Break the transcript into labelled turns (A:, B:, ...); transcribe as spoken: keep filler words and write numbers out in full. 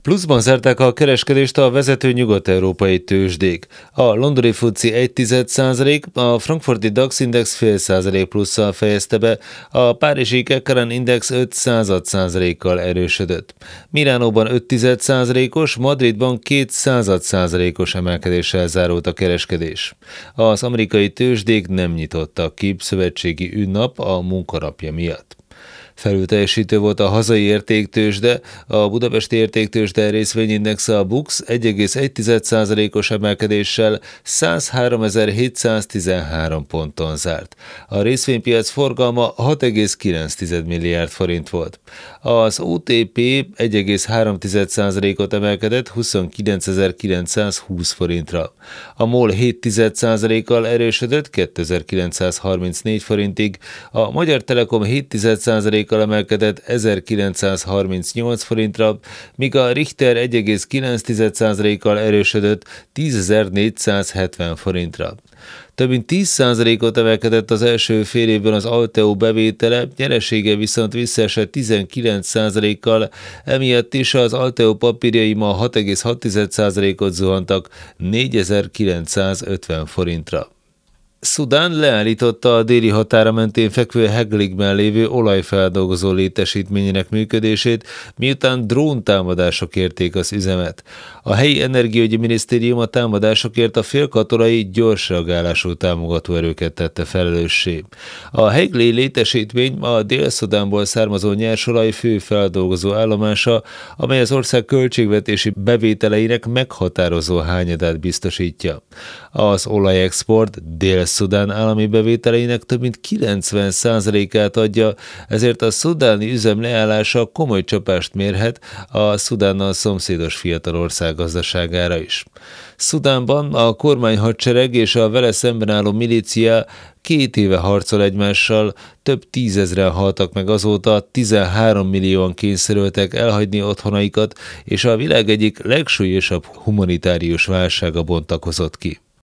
A: Pluszban zárták a kereskedést a vezető nyugat-európai tőzsdék. A londoni fuci egy tized százalék, a frankfurti DAX index fél százalék plusszal fejezte be, a párizsi Kekeren index öt század százalékkal erősödött. Milánóban öt tized százalékos, Madridban két század százalékos emelkedéssel zárult a kereskedés. Az amerikai tőzsdék nem nyitottak ki szövetségi ünnap a munkanapja miatt. Felülteljesítő volt a hazai értéktőzsde, a budapesti értéktőzsde részvényindexe a BUX egy egész egy tized százalékos emelkedéssel százháromezer-hétszáztizenhárom ponton zárt. A részvénypiac forgalma hat egész kilenc tized milliárd forint volt. Az o té pé egy egész három tized százalékot emelkedett huszonkilencezer-kilencszázhúsz forintra. A MOL hét tized százalékkal erősödött kétezer-kilencszázharmincnégy forintig, a Magyar Telekom hét tized százalékkal emelkedett ezerkilencszázharmincnyolc forintra, míg a Richter egy egész kilenc tized százalékkal erősödött tízezer-négyszázhetven forintra. Több mint tíz százalékot emelkedett az első fél évben az Alteo bevétele, nyeresége viszont visszaesett tizenkilenc százalékkal, emiatt is az Alteo papírjai ma hat egész hat tized százalékot zuhantak négyezer-kilencszázötven forintra. Szudán leállította a déli határa mentén fekvő Hegligben lévő olajfeldolgozó létesítményének működését, miután dróntámadások érték az üzemet. A helyi energiaügyi minisztérium a támadásokért a félkatonai gyors reagálású támogató erőket tette felelőssé. A Hegli létesítmény a Dél-Szudánból származó nyersolaj fő feldolgozó állomása, amely az ország költségvetési bevételeinek meghatározó hányadát biztosítja. Az olajexport Dél-Szudán állami bevételeinek több mint kilencven százalékát adja, ezért a szudáni üzem leállása komoly csapást mérhet a Szudánnal szomszédos fiatal ország gazdaságára is. Szudánban a kormányhadsereg és a vele szemben álló milícia két éve harcol egymással, több tízezren haltak meg azóta, tizenhárom millióan kényszerültek elhagyni otthonaikat, és a világ egyik legsúlyosabb humanitárius válsága bontakozott ki.